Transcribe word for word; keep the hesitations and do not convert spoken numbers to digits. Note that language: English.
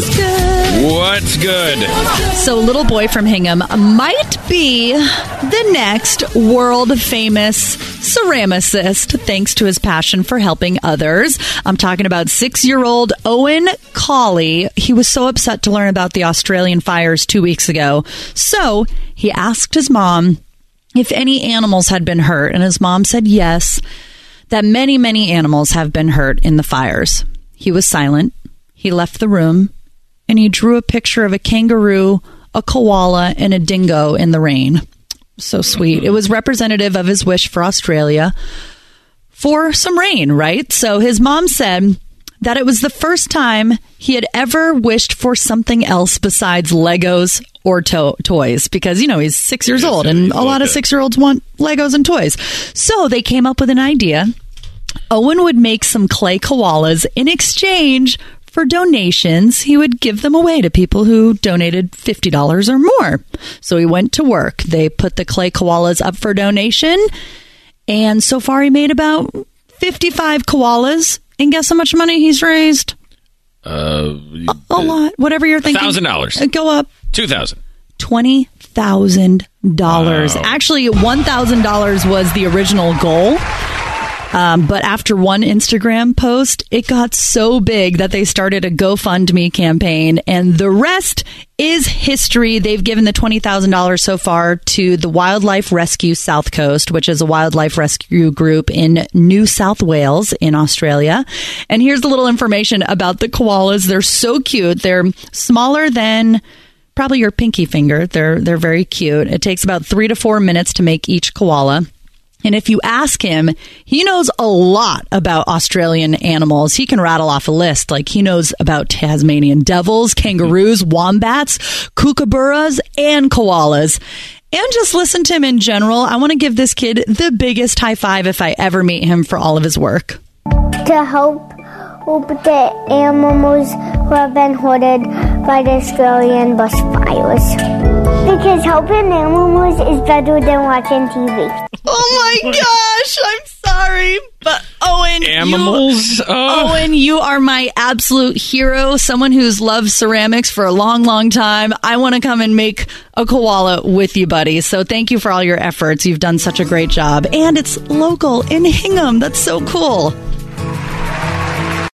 What's good? What's good? So, little boy from Hingham might be the next world-famous ceramicist, thanks to his passion for helping others. I'm talking about six-year-old Owen Cawley. He was so upset to learn about the Australian fires two weeks ago. So, he asked his mom if any animals had been hurt, and his mom said yes, that many, many animals have been hurt in the fires. He was silent. He left the room, and he drew a picture of a kangaroo, a koala, and a dingo in the rain. So sweet. It was representative of his wish for Australia for some rain, right? So his mom said that it was the first time he had ever wished for something else besides Legos or to- toys, because, you know, he's six years old, and a lot of six-year-olds want Legos and toys. So they came up with an idea. Owen would make some clay koalas in exchange for donations. He would give them away to people who donated fifty dollars or more. So he went to work. They put the clay koalas up for donation, and so far he made about fifty-five koalas. And guess how much money he's raised? Uh, a, a lot. Whatever you're thinking. one thousand dollars. Go up. two thousand dollars. twenty thousand dollars. Wow. Actually, one thousand dollars was the original goal. Um, but after one Instagram post, it got so big that they started a GoFundMe campaign, and the rest is history. They've given the twenty thousand dollars so far to the Wildlife Rescue South Coast, which is a wildlife rescue group in New South Wales in Australia. And here's a little information about the koalas. They're so cute. They're smaller than probably your pinky finger. They're, they're very cute. It takes about three to four minutes to make each koala. And if you ask him, he knows a lot about Australian animals. He can rattle off a list. Like, he knows about Tasmanian devils, kangaroos, wombats, kookaburras, and koalas. And just listen to him in general. I want to give this kid the biggest high five if I ever meet him for all of his work. To help, help the animals who have been hoarded by the Australian bushfires. Because helping animals is better than watching T V. Oh my gosh, I'm sorry, but Owen, Animals? You, oh. Owen, you are my absolute hero, someone who's loved ceramics for a long, long time. I want to come and make a koala with you, buddy. So thank you for all your efforts. You've done such a great job. And it's local in Hingham. That's so cool.